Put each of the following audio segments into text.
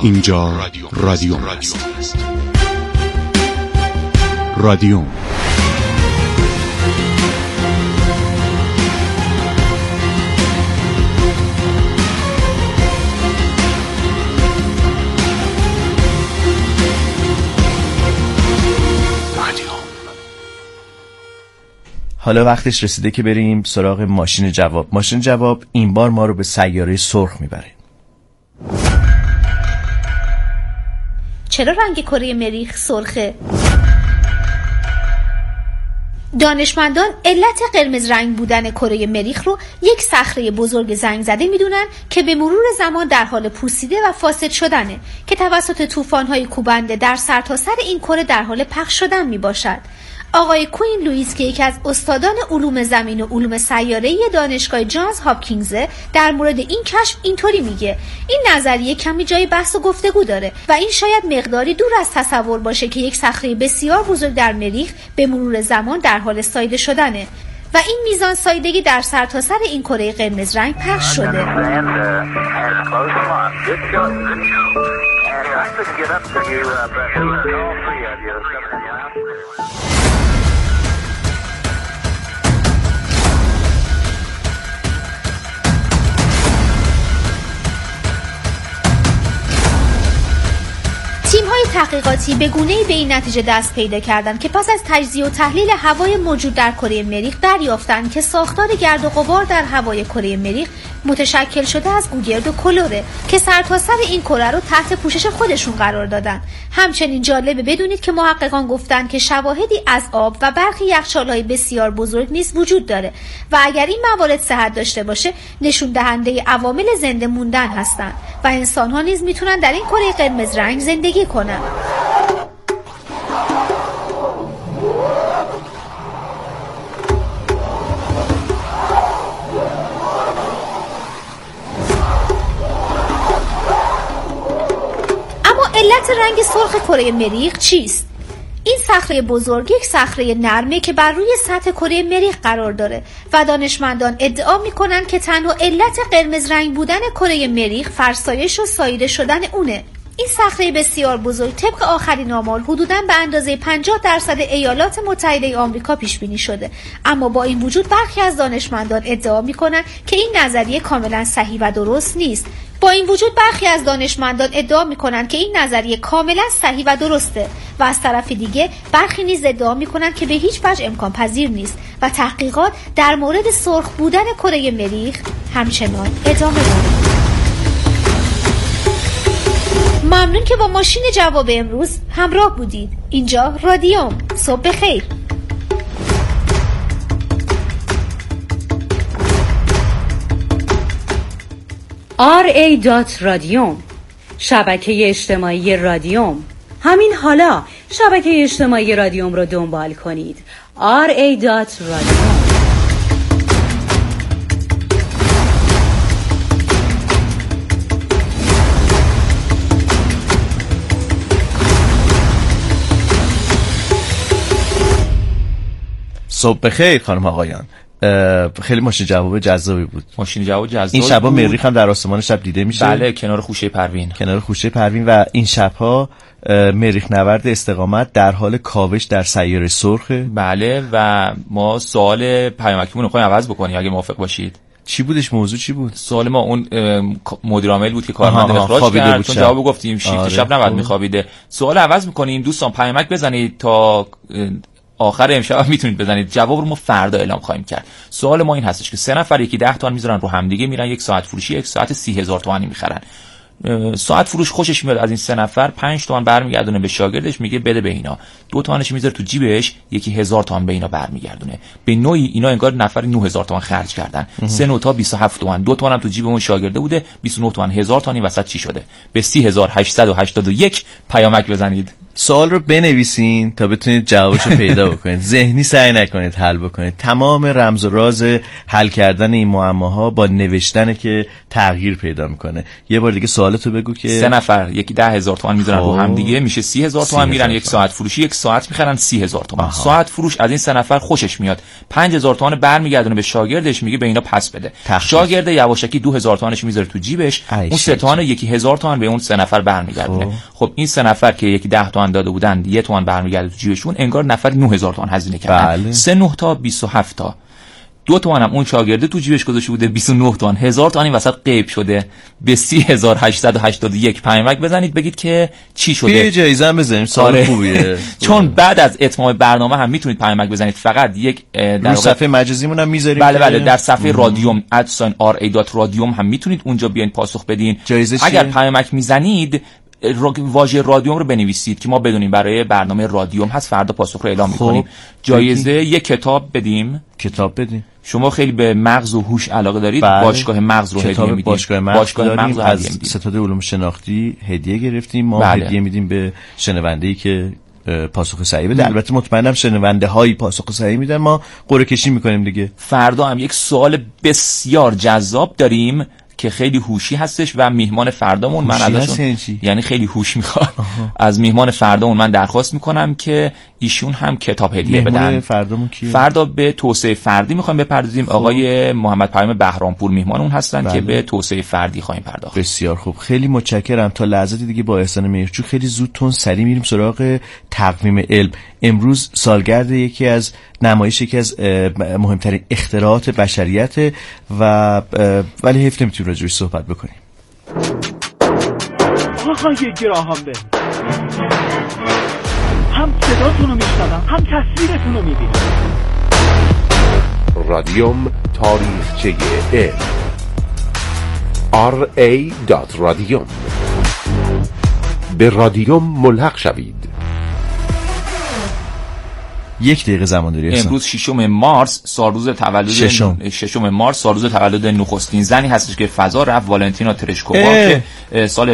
اینجا رادیوم است. رادیوم حالا وقتش رسیده که بریم سراغ ماشین جواب. ماشین جواب این بار ما رو به سیاره سرخ میبره. چرا رنگ کره مریخ سرخه؟ دانشمندان علت قرمز رنگ بودن کره مریخ رو یک صخره بزرگ زنگ زده میدونن که به مرور زمان در حال پوسیده و فاسد شدنه که توسط طوفان‌های کوبنده در سرتاسر این کره در حال پخش شدن میباشد. آقای کوین لوئیس که یکی از استادان علوم زمین و علوم سیاره‌ای دانشگاه جانز هاپکینز در مورد این کشف اینطوری میگه: این نظریه کمی جای بحث و گفتگو داره و این شاید مقداری دور از تصور باشه که یک صخره بسیار بزرگ در مریخ به مرور زمان در حال ساییده شدنه و این میزان ساییدگی در سرتاسر این کره قرمز رنگ پخش شده. تیم‌های تحقیقاتی به گونه‌ای به این نتیجه دست پیدا کردند که پس از تجزیه و تحلیل هوای موجود در کره مریخ دریافتند که ساختار گرد و غبار در هوای کره مریخ متشکل شده از گوگرد و کلوره که سرتاسر این کره رو تحت پوشش خودشون قرار دادن. همچنین جالبه بدونید که محققان گفتند که شواهدی از آب و برخی یخچال‌های بسیار بزرگ نیز وجود داره و اگر این موارد صحت داشته باشه نشون دهنده عوامل زنده موندن هستند و انسان‌ها نیز میتونن در این کره قرمز رنگ زندگی کنن. علت رنگ سرخ کره مریخ چیست؟ این صخره بزرگ یک صخره نرمه که بر روی سطح کره مریخ قرار داره و دانشمندان ادعا میکنن که تنها علت قرمز رنگ بودن کره مریخ فرسایش و ساییده شدن اونه. این صخره بسیار بزرگ طبق آخرین آمار حدوداً به اندازه 50% ایالات متحده آمریکا پیش بینی شده، اما با این وجود برخی از دانشمندان ادعا میکنن که این نظریه کاملا صحیح و درست نیست. و درسته و از طرف دیگه برخی نیز ادعا میکنن که به هیچ وجه امکان پذیر نیست و تحقیقات در مورد سرخ بودن کره مریخ همچنان ادامه داره. ممنون که با ماشین جواب امروز همراه بودید. اینجا رادیوم. صبح بخیر. RA.رادیوم، شبکه اجتماعی رادیوم. همین حالا شبکه اجتماعی رادیوم رو دنبال کنید. RA.رادیوم. صبح بخیر خانم آقایان. خیلی ماشین جواب جذابی بود. ماشین جواب جذابی. این شبا مریخ هم در آسمان شب دیده میشه. بله، کنار خوشه پروین. و این شبها مریخ نورد استقامت در حال کاوش در سیاره سرخه. بله، و ما سوال پیامکیمون رو می‌خوایم عوض بکنیم اگه موافق باشید. چی بودش؟ موضوع چی بود؟ سوال ما اون مدیر عامل بود که کارمند اخراج کرد، چون جواب گفتیم شیفت شب نباید میخوابیده. سوال عوض می‌کنیم. دوستان پیامک بزنید تا آخر امشب میتونید بزنید. جواب رو ما فردا اعلام خواهیم کرد. سوال ما این هستش که 3 نفر یکی 10 تومن میذارن رو همدیگه، میرن یک ساعت فروشی، یک ساعت 30000 تومانی میخرن. ساعت فروش خوشش میاد از این 3 نفر 5 تومن برمیگردونه به شاگردش، میگه بده به اینا. 2 تومنش میذاره تو جیبش، یکی 1000 تومن به اینا برمیگردونه. به نوعی اینا انگار نفری 9000 تومن خرج کردن. 3 نوتا 27 تومن، 2 تومن هم تو جیب اون شاگرده بوده، 29 تومن. 1000 تومن این وسط چی شده؟ به 30881 پیامک بزنید. سوال رو بنویسین تا بتونید جوابشو پیدا بکنید. ذهنی سعی نکنید حل بکنید. تمام رمز و راز حل کردن این معماها با نوشتنه که تغییر پیدا میکنه. یه بار دیگه سوالتو بگو. که 3 نفر یکی 10,000 تومان میذارن رو هم دیگه، میشه 30,000 تومان میرن. یک ساعت فروشی، یک ساعت میخرن 30,000 تومان. ساعت فروش از این 3 نفر خوشش میاد، 5,000 تومان برمیگردونه به شاگردش، میگه به اینا پس بده. شاگرد یواشکی 2,000 تومانش میذاره تو جیبش، اون 3 تومان یکی 1,000 تومان به اون 3 نفر برمیگردونه. خب این 3 نفر که یکی 10 تومان داده بودن، 1 تومان برمیگرده تو جیبشون، انگار نفر 9,000 تومان هزینه کردن. 3 9 تا 27 تا 2 تومان هم اون شاگرده تو جیبش گذاشته بوده، 29 تومان. 1,000 تومان این وسط غیب شده. به 30,881 پیامک بزنید بگید که چی شده. یه جایزه هم بزنیم، سوال خوبیه. چون بعد از اتمام برنامه هم میتونید پیامک بزنید. فقط یک در صفحه مجازیمون هم میذاریم. بله در صفحه رادیوم @ra.radiom هم میتونید اونجا بیاین پاسخ بدین. اگر پیامک میزنید واژه رادیوم رو بنویسید که ما بدونیم برای برنامه رادیوم هست، فردا پاسخ رو اعلام میکنیم. جایزه یک کتاب بدیم. شما خیلی به مغز و هوش علاقه دارید، باشگاه مغز رو هدیه میدیم. باشگاه مغز از ستاد علوم شناختی هدیه گرفتیم. ما هدیه میدیم به شنونده‌ای که پاسخ صحیح بده. البته مطمئنم شنونده هایی پاسخ صحیح میدن، ما قرعه کشی میکنیم دیگه. فردا هم یک سوال بسیار جذاب داریم که خیلی هوشی هستش و میهمان فردامون من ازشون یعنی خیلی هوش میخواد. از میهمان فردامون من درخواست میکنم که ایشون هم کتاب هدیه بدن. فردامون کیه؟ فردا به توسعه فردی میخوایم بپردازیم. آقای محمد پیام بهرامپور میهمانمون هستن که به توسعه فردی خواهیم پرداخت. بسیار خوب، خیلی متشکرم. تا لحظاتی دیگه با احسان مهرجو خیلی زود سریع میریم سراغ تقویم علم. امروز سالگرد یکی از مهمترین اختراعات بشریت و ولی حیف نمیتونیم راجعش صحبت بکنیم. آقای گراهام بل، هم صداتون رو میشنوم هم تصویرتون رو میبینم. رادیوم تاریخچه علم ra.radiom. به رادیوم ملحق شوید. 1 دقیقه زمان داری. امروز 6 مارس سالروز تولد نخستین زنی هستش که فضا رفت، والنتینا ترشکووا که سال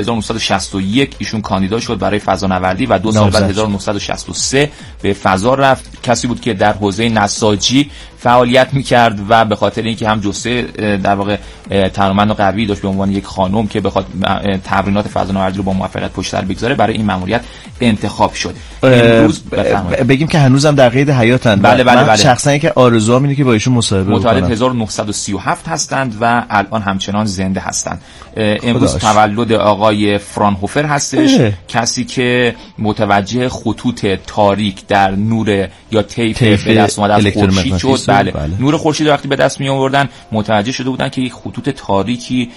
1961 ایشون کاندیدا شد برای فضانوردی و 2 سال بعد 1963 به فضا رفت. کسی بود که در حوزه نساجی فعالیت میکرد و به خاطر اینکه هم جثه در واقع تنومند و قوی داشت به عنوان یک خانم که بخواد تمرینات فضانوردی رو با موفقیت پشت سر بگذاره، برای این مأموریت انتخاب شد. امروز بگیم که هنوزم در قید حیاتن. بله. شخصا که آرزوام اینه که با ایشون مصاحبه بکنم. متولد 1937 هستند و الان همچنان زنده هستند. امروز تولد آقای فرانهوفر هستش، کسی که متوجه خطوط تاریک در نور یا طیف به دست اومده از خورشید شد. بله. نور خورشید وقتی به دست می آوردن متوجه شده بودن که یک خطوط تاریکی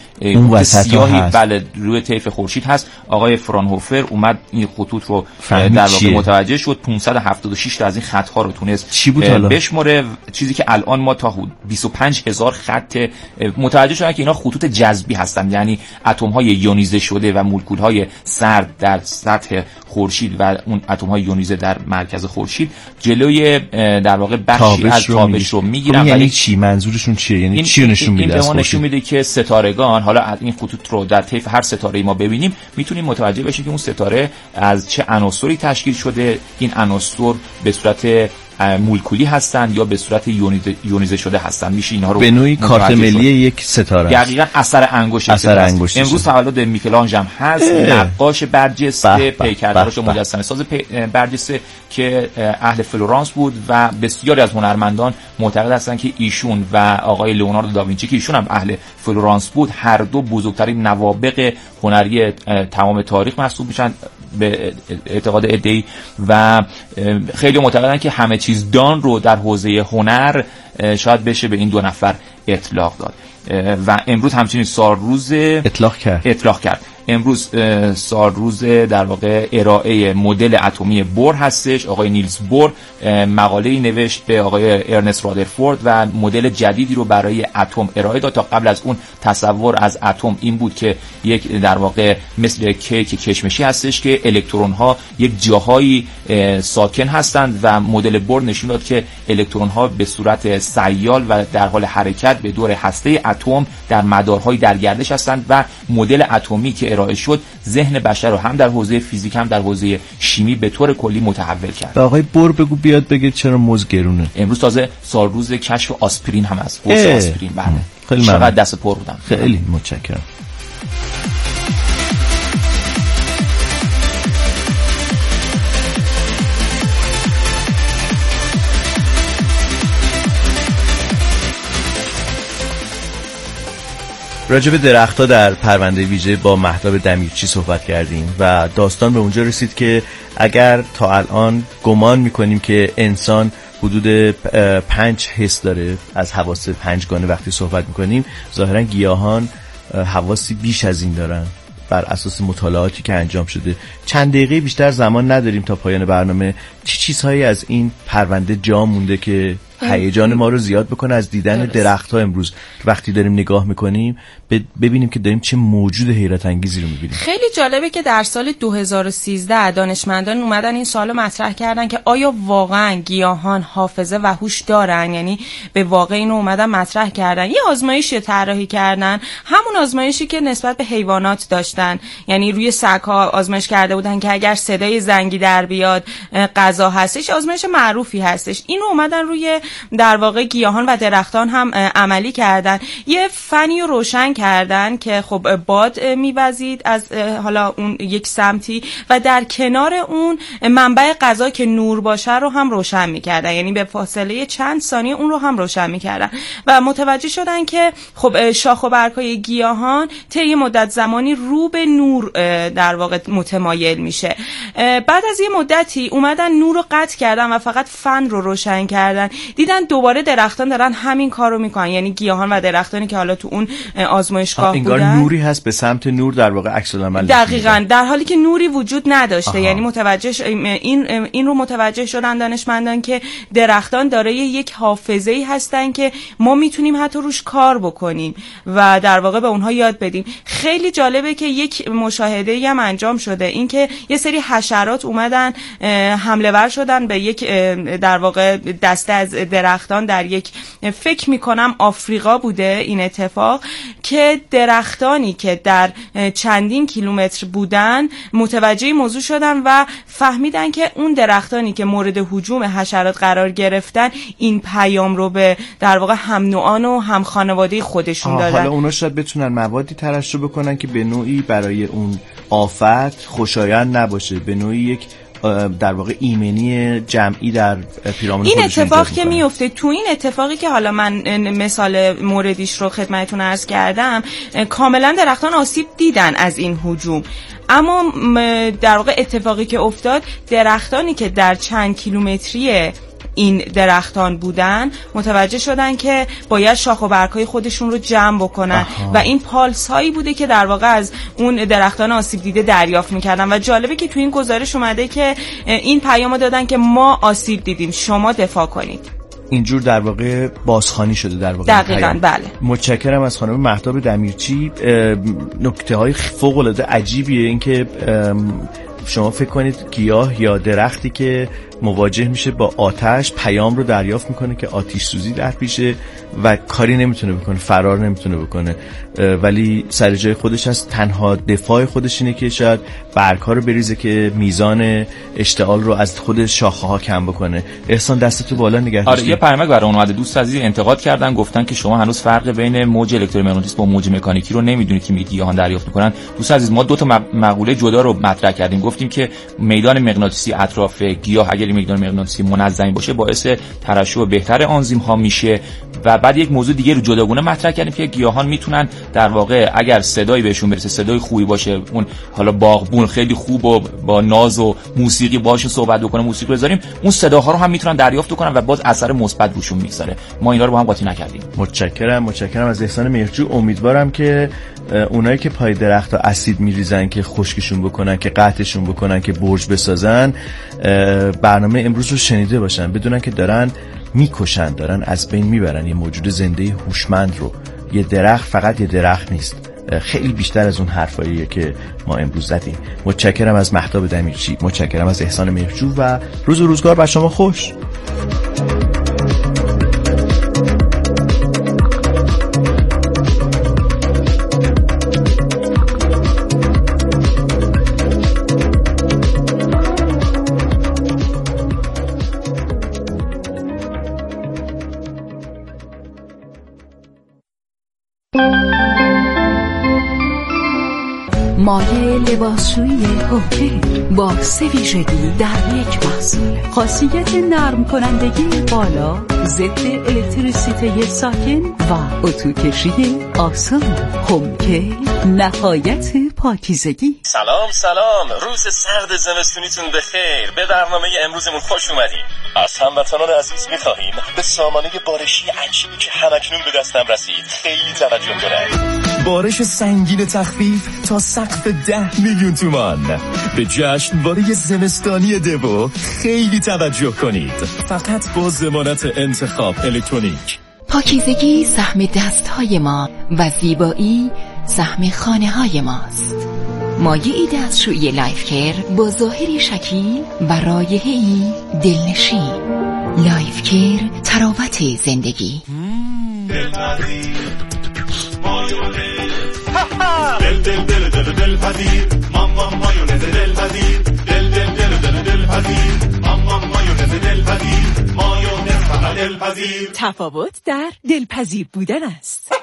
سیاهی روی طیف خورشید هست. آقای فرانهوفر اومد این خطوط رو در واقع متوجه شد. 576 تا از این خط ها رو تونست بشمره، چیزی که الان ما تا 25,000 خط متوجه شدن که اینا خطوط جذبی هستند، یعنی اتم های یونیزه شده و مولکول های سرد در سطح خورشید و اون اتم های یونیزه در مرکز خورشید جلوی در واقع بخشی از تابش رو میگیرن. یعنی چی؟ منظورشون چیه؟ یعنی چی نشون میده؟ این نشون میده که ستارگان، حالا از این خطوط رو در طیف هر ستاره‌ای ما ببینیم میتونیم متوجه بشیم که اون ستاره از چه عناصری تشکیل شده. این عناصر به صورت مولکولی هستن یا به صورت یونیزه شده هستن. میشه اینها رو به نوعی کارت ملی یک ستاره، دقیقاً اثر انگشت. امروز تولد میکلانژ هم هست، نقاش برجسته، پیکرده‌اش و مجسمه ساز برجسته که اهل فلورانس بود و بسیاری از هنرمندان معتقد هستند که ایشون و آقای لئوناردو داوینچی که ایشون هم اهل فلورانس بود، هر دو بزرگترین نوابغ هنری تمام تاریخ محسوب میشن به اعتقاد عده‌ای و خیلی معتقدن که همه چیز دان رو در حوزه هنر شاید بشه به این 2 نفر اطلاق داد و امروز همچنین سالروز اطلاق کرد. امروز سالروز در واقع ارائه مدل اتمی بور هستش. آقای نیلز بور مقاله‌ای نوشت به آقای ارنست رادرفورد و مدل جدیدی رو برای اتم ارائه داد. تا قبل از اون تصور از اتم این بود که یک در واقع مثل کیک کشمشی هستش که الکترون ها یک جاهایی ساکن هستند و مدل بور نشون داد که الکترون ها به صورت سیال و در حال حرکت به دور هسته اتم در مدارهای در گردش هستند و مدل اتمی که که ارائه شد ذهن بشر رو هم در حوزه فیزیک هم در حوزه شیمی به طور کلی متحول کرد. آقای بور بگو بیاد بگه چرا موز گرونه. امروز تازه سال روز کشف آسپرین هم هست. قرص آسپرین. بله. خیلی چقدر دست پر بودم. خیلی متشکرم. راجع به درخت‌ها در پرونده ویژه با مهتاب دمیرچی صحبت کردیم و داستان به اونجا رسید که اگر تا الان گمان می‌کنیم که انسان حدود 5 حس داره، از حواس 5 گانه وقتی صحبت می‌کنیم، ظاهراً گیاهان حواسی بیش از این دارن بر اساس مطالعاتی که انجام شده. چند دقیقه بیشتر زمان نداریم تا پایان برنامه. چه چیزهایی از این پرونده جا مونده که هیجان ما رو زیاد بکنه از دیدن درخت‌ها امروز وقتی داریم نگاه میکنیم ببینیم که داریم چه موجود حیرت انگیزی رو میبینیم. خیلی جالبه که در سال 2013 دانشمندان اومدن این سوالو مطرح کردن که آیا واقعا گیاهان حافظه و هوش دارن؟ یعنی به واقع اینو اومدن مطرح کردن. یه آزمایشی طراحی کردن، همون آزمایشی که نسبت به حیوانات داشتن. یعنی روی سگ‌ها آزمایش کرده بودن که اگر صدای زنگی در بیاد غذا هستش. آزمایش معروفی هستش. اینو اومدن روی در واقع گیاهان و درختان هم عملی کردن. یه فنی رو روشن کردن که خب باد میوزید از حالا اون یک سمتی و در کنار اون منبع غذا که نور باشه رو هم روشن میکردن، یعنی به فاصله چند ثانیه اون رو هم روشن میکردن و متوجه شدن که خب شاخ و برگ‌های گیاهان طی مدت زمانی رو به نور در واقع متمایل میشه. بعد از یه مدتی اومدن نور رو قطع کردن و فقط فن رو روشن کردن. دیدن دوباره درختان دارن همین کارو میکنن، یعنی گیاهان و درختانی که حالا تو اون آزمایشگاه بودن. انگار نوری هست به سمت نور در واقع عکس العمل. دقیقاً، در حالی که نوری وجود نداشته. یعنی متوجه این رو متوجه شدن دانشمندان که درختان دارای یک حافظه‌ای هستن که ما میتونیم حتی روش کار بکنیم و در واقع به اونها یاد بدیم. خیلی جالبه که یک مشاهده‌ای هم انجام شده، این که یه سری حشرات اومدن حمله ور شدن به یک در واقع دسته از درختان در یک فکر میکنم آفریقا بوده این اتفاق، که درختانی که در چندین کیلومتر بودن متوجه موضوع شدن و فهمیدن که اون درختانی که مورد هجوم حشرات قرار گرفتن این پیام رو به در واقع هم نوعان و هم خانواده خودشون دادن. حالا اونا شاید بتونن موادی ترشح بکنن که به نوعی برای اون آفت خوشایند نباشه، به نوعی یک در واقع ایمنی جمعی در پیرامون این اتفاق که میفته. تو این اتفاقی که حالا من مثال موردیش رو خدمتتون عرض کردم، کاملا درختان آسیب دیدن از این هجوم، اما در واقع اتفاقی که افتاد، درختانی که در چند کیلومتری این درختان بودن متوجه شدن که باید شاخ و برگ‌های خودشون رو جمع بکنن و این پالس هایی بوده که در واقع از اون درختان آسیب دیده دریافت میکردن و جالبه که تو این گزارش اومده که این پیامو دادن که ما آسیب دیدیم، شما دفاع کنید. اینجور در واقع بازخوانی شده در واقع. دقیقاً بله. متشکرم از خانم مهتاب دمیرچی. نکته های فوق العاده عجیبیه این که شما فکر کنید گیاه یا درختی که مواجه میشه با آتش پیام رو دریافت میکنه که آتش سوزی در پیشه و کاری نمیتونه بکنه، فرار نمیتونه بکنه، ولی سر جای خودش هست. تنها دفاع خودش اینه که شاید برگ‌ها رو بریزه که میزان اشتعال رو از خود شاخه‌ها کم بکنه. احسان دستتو بالا نگه داشتی. آره یه پیامک برای اون اومده، دوست عزیز انتقاد کردن، گفتن که شما هنوز فرق بین موج الکترومغناطیسی با موج مکانیکی رو نمیدونید که گیاهان دریافت میکنن. دوست عزیز ما دو تا مقوله جدا رو مطرح کردیم، گفتیم که میدان مغناطیسی اطراف گیاه اگر میدان مغناطیسی منظم باشه باعث ترشح بهتر آنزیم ها میشه و بعد یک موضوع دیگه رو جداگونه مطرح کردیم که گیاهان میتونن در واقع اگر صدایی بهشون برسه، صدای خوبی باشه، اون حالا باغبون خیلی خوب و با ناز و موسیقی باشه صحبت بکنه، موسیقی بذاریم، اون صداها رو هم میتونن دریافت کنن و باز اثر مثبت روشون میگذاره. ما اینا رو با هم قاطی نکردیم. متشکرم از احسان مهرجو. امیدوارم که اونایی که پای درخت‌ها اسید میریزن که خشکشون بکنن، که قطعشون بکنن، که برج بسازن، برنامه امروز رو شنیده باشن، بدونن که دارن میکشن، دارن از بین میبرن یه موجود زنده هوشمند رو. یه درخت فقط یه درخت نیست، خیلی بیشتر از اون حرفاییه که ما امروز زدیم. متشکرم از مهتاب دمیرچی، متشکرم از احسان مهرجو و روز و روزگار بر شما خوش. مایع لباسشویی هوکر با 3 ویژگی در یک محصول. خاصیت نرم کنندگی بالا، ضد الکتریسیته ساکن و اتوکشی آسان. هوکر نهایت پاکیزگی. سلام، روز سرد زمستونیتون بخیر. به برنامه امروزمون خوش اومدین. از هموطنان عزیز می‌خواهیم به سامانه بارشی عجیبی که همکنون به دستم رسید خیلی توجه کنید. بارش سنگین تخفیف تا سقف 10 میلیون تومان. به جشنواره زمستانی دیو خیلی توجه کنید. فقط با ضمانت انتخاب الکترونیک. پاکیزگی سهم دستهای ما و زیبایی سهم خانه های ماست. مایعی دستشویی لایف کیر با ظاهری شکیل و رایحه‌ای دلنشین. لایف کیر تراوت زندگی. دل پذیر ماما مایونز دل پذیر دل پذیر ماما مایونز دل پذیر مایونز فقط دل پذیر. تفاوت در دلپذیر بودن است.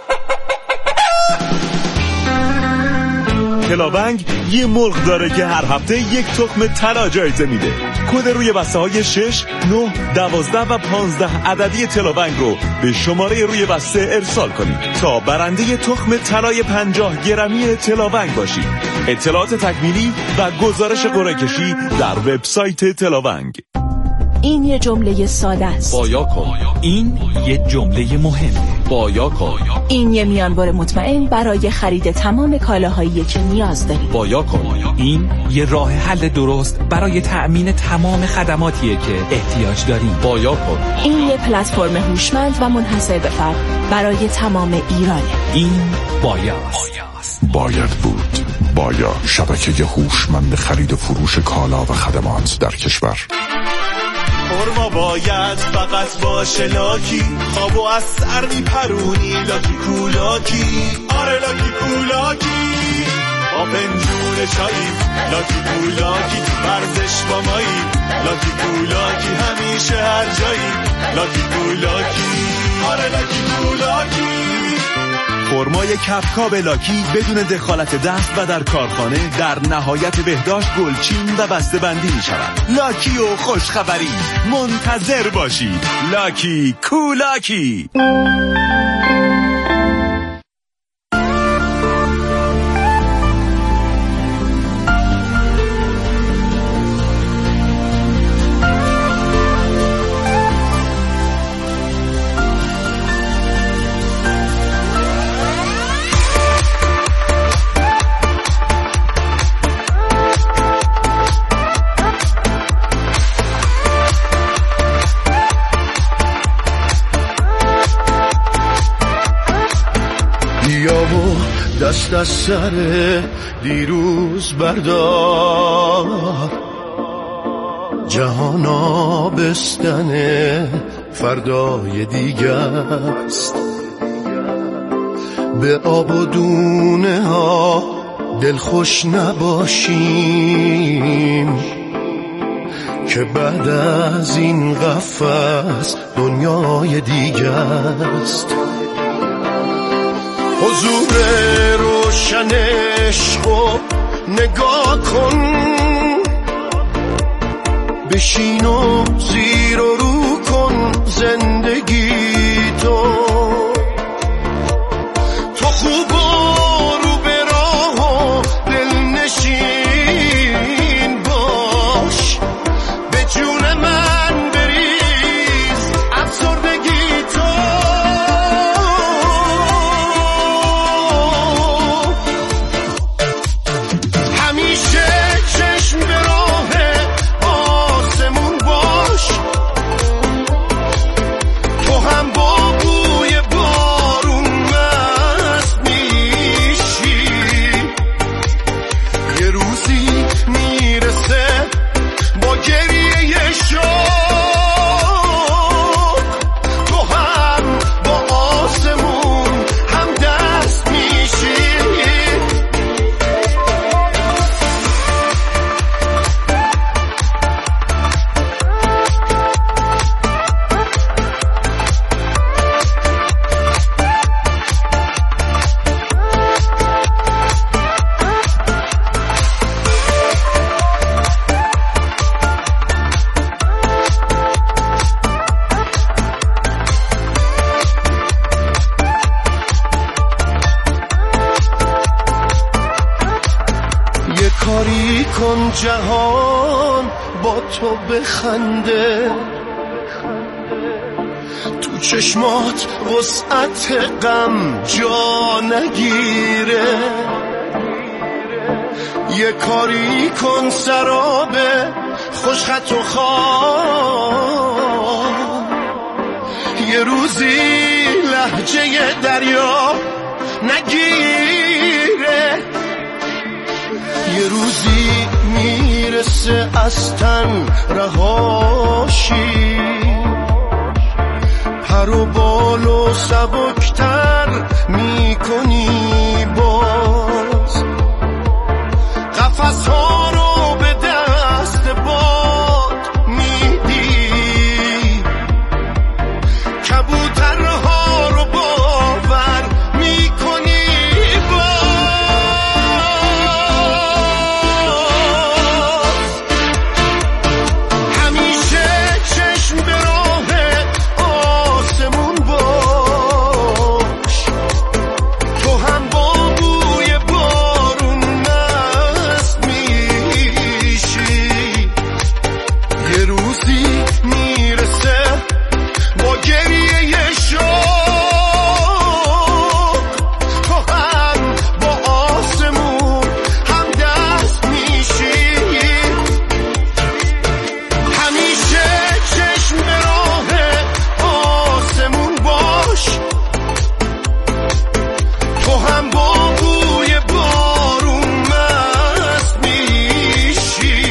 تلاونگ یه مرغ داره که هر هفته 1 تخم طلا جایزه میده. کد روی بسته های 6, 9, 12 و 15 عددی تلاونگ رو به شماره روی بسته ارسال کنید تا برنده تخم طلای 50 گرمی تلاونگ باشید. اطلاعات تکمیلی و گزارش قرعه کشی در وبسایت تلاونگ. این یه جمله ساده است. بایا کن. این یه جمله مهمه. بایا کن. این یه میانبر مطمئن برای خرید تمام کالاهایی که نیاز داری. بایا کن. این یه راه حل درست برای تأمین تمام خدماتیه که احتیاج داریم. بایا کن. این یه پلتفرم هوشمند و منحصر به فرد برای تمام ایرانه. این بایاست. باید بود. بایا شبکه هوشمند خرید و فروش کالا و خدمات در کشور. خورما باید فقط باشه لاکی، خوابو از سر میپرونی لاکی کولاکی. آره لاکی کولاکی با پنجون چایی، لاکی کولاکی ورزش با مایی، لاکی کولاکی همیشه هر جایی، لاکی کولاکی. آره لاکی کولاکی. فرمای کپکاب لاکی بدون دخالت دست و در کارخانه در نهایت بهداشت گلچین و بسته بندی می شود. لاکی و خوشخبری منتظر باشید. لاکی کولاکی. دست از سر دیروز بردار، جهان آبستن فردای دیگه است. به آب و دونه ها دلخوش نباشیم که بعد از این قفس دنیای دیگه است. حضور روشن عشقو نگاه کن، بشین و زیر و رو کن زندگی تو خوب و رو به راه و دلنشین باش، به جون من بریز افسردگی تو. همین کن جهان با تو بخنده، تو چشمات وسعت غم جا نگیره، یه کاری کن سراب خوشخط و خواب، یه روزی لهجه دریا نگیره، یه روزی میرسه از تن رهاشی، پر و بال و سبکتر میکنی باز، قفس ها رو به دست باد میدی، کبوترها رو باور میکنی باز، همیشه چشم به راه آسمون باش، تو هم با بوی بارون مست میشی، یه روزی میرسه با گریه شوق، تو هم با آسمون هم دست میشی، همیشه چشم به راه آسمون باش، تو هم با بوی بارون مست میشی،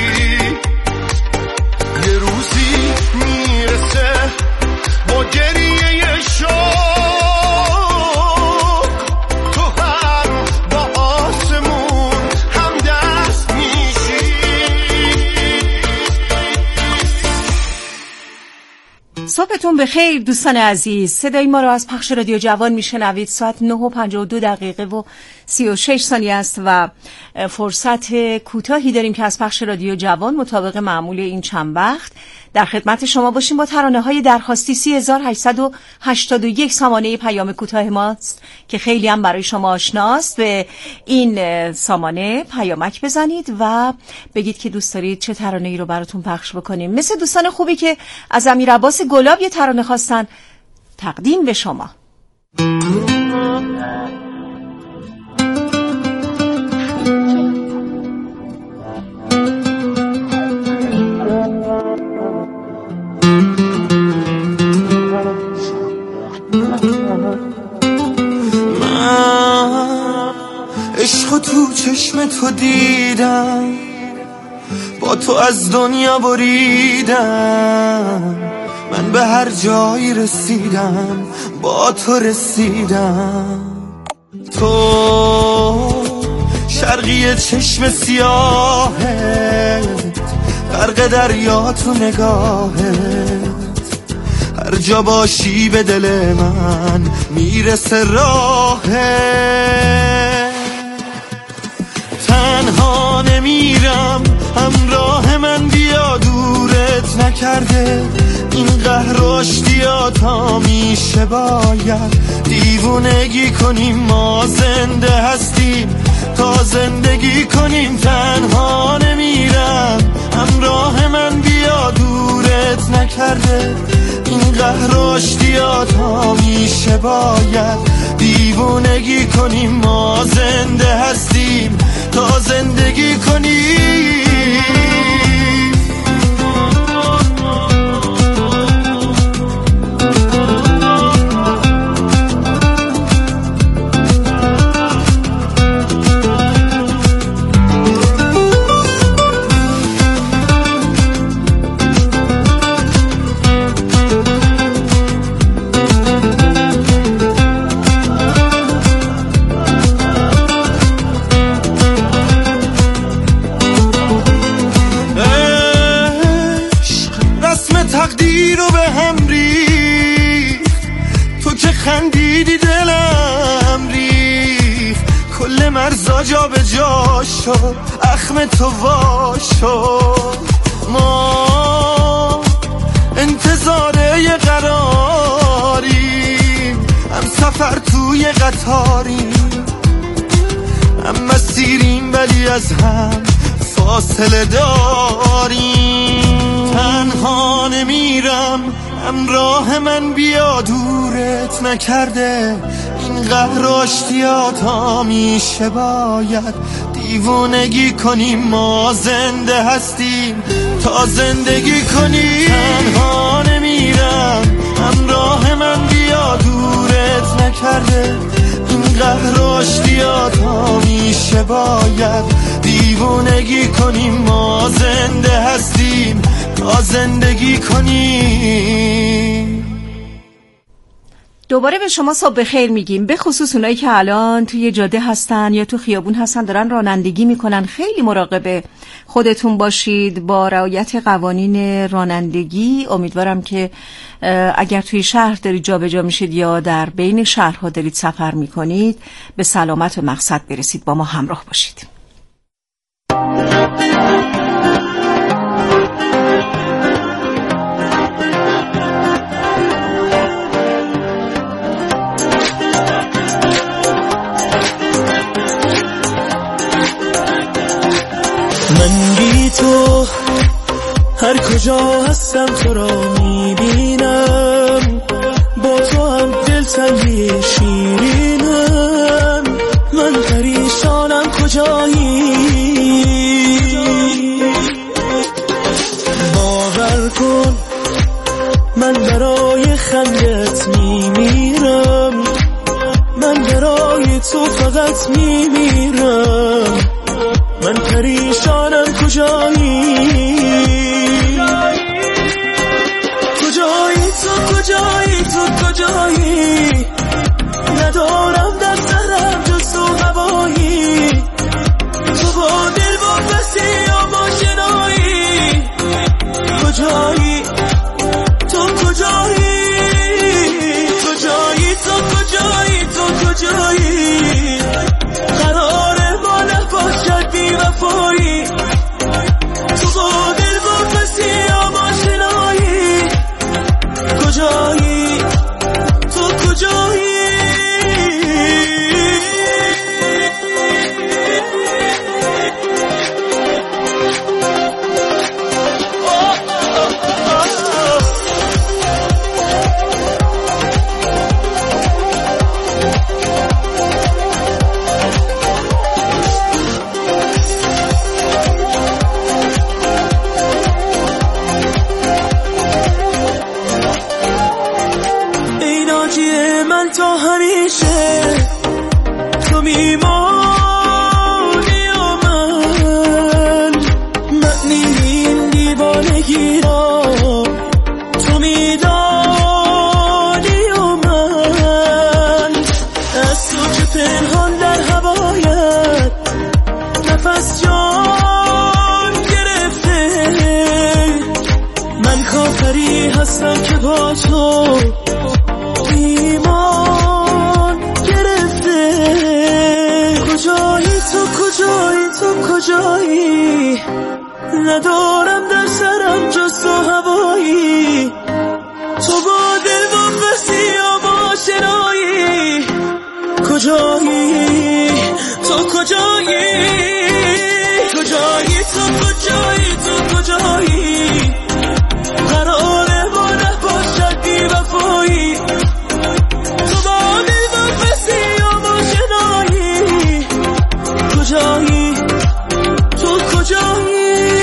یه روزی میرسه با گریه شوق، تو هم با آسمون هم دست میشی. صبحتون بخیر دوستان عزیز. صدای ما رو از پخش رادیو جوان میشنوید. ساعت 9:52 و 36 ثانیه است و فرصت کوتاهی داریم که از پخش رادیو جوان مطابق معمول این چند وقت در خدمت شما باشیم با ترانه‌های درخواستی 3881 سامانه پیام کوتاه ماست که خیلی هم برای شما آشناست. به این سامانه پیامک بزنید و بگید که دوست دارید چه ترانه‌ای رو براتون پخش بکنیم. مثل دوستان خوبی که از امیر عباس گلاب یه ترانه خواستن، تقدیم به شما. من عشق تو چشم تو دیدم، با تو از دنیا بریدم، من به هر جایی رسیدم با تو رسیدم، تو شرقی چشم سیاهت، غرق دریا تو نگاهت، هر جا باشی به دل من میرسه راهت، تنها نمیرم همراه من بیا دورت نکرده، این قهر و اشتیاط میشه باید دیوونگی کنیم، ما زنده هستیم تا زندگی کنیم، تنها نمیرم همراه من بیا دورت نکرده، این قهر و اشتیاط میشه باید دیوونگی کنیم، ما زنده هستیم تا زندگی کنیم. تقدیر رو به هم ریخت، تو که خندیدی دلم ریخت، کل مرزا جا به جا شد، اخم تو وا شد، ما انتظار یه قراریم، هم سفر توی قطاریم، هم مسیریم ولی از هم فاصله داریم. تنها نمیرم همراه من بیا دورت نکرده این قهر و اشتیاط همیشه باید دیوونگی کنیم. ما زنده هستیم تا زندگی کنیم. تنها نمیرم همراه من بیا دورت نکرده این قهر و اشتیاط همیشه باید دیوونگی کنیم. ما زنده هستیم تا زندگی کنیم. دوباره به شما صبح بخیر میگیم، به خصوص اونایی که الان توی جاده هستن یا تو خیابون هستن دارن رانندگی میکنن. خیلی مراقب خودتون باشید با رعایت قوانین رانندگی. امیدوارم که اگر توی شهر دارید جابجا میشید یا در بین شهرها دارید سفر میکنید به سلامت و مقصد برسید. با ما همراه باشید. من بی تو هر کجا هستم تو را میبینم، با تو هم دلتنگی شیرینم. من پریشانم کجایی، باور کن من برای خندت میمیرم، من برای تو فقط میمیرم. من پریشانم کجایی، کجایی تو، کجایی تو، کجایی؟ ندارم در سرم جز تو هوایی، تو با دل واپسی یا ماشنایی. کجایی تو، کجایی؟ کجایی تو، کجایی تو، کجایی؟ قراره با نباشد بی وفایی، تو با دل واپسی یا ماشنایی. کجایی تو، کجایی؟ هستم که با تو ایمان گرفته. کجایی تو، کجایی تو، کجایی؟ ندارم در سرم جز تو هوایی، تو با دل واپسی یا ماشنایی. کجایی تو، کجایی؟ کجایی تو، کجایی تو، کجایی؟ قراره با نباشد بی وفایی، تو با دل واپسی یا ماشنایی. کجایی تو، کجایی؟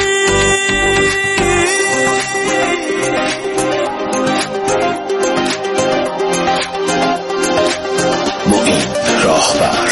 معین راهبر.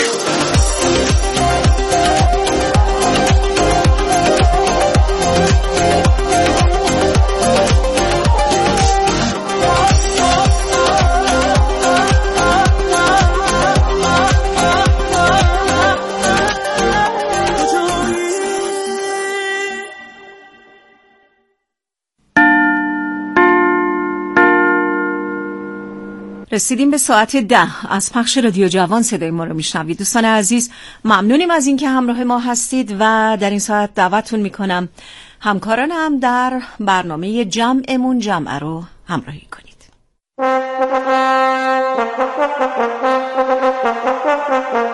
رسیدیم به ساعت 10 از پخش رادیو جوان. صدای ما رو میشنوید. دوستان عزیز ممنونیم از اینکه همراه ما هستید و در این ساعت دعوتتون میکنم همکارانم در برنامه جمعمون جمعه رو همراهی کنید.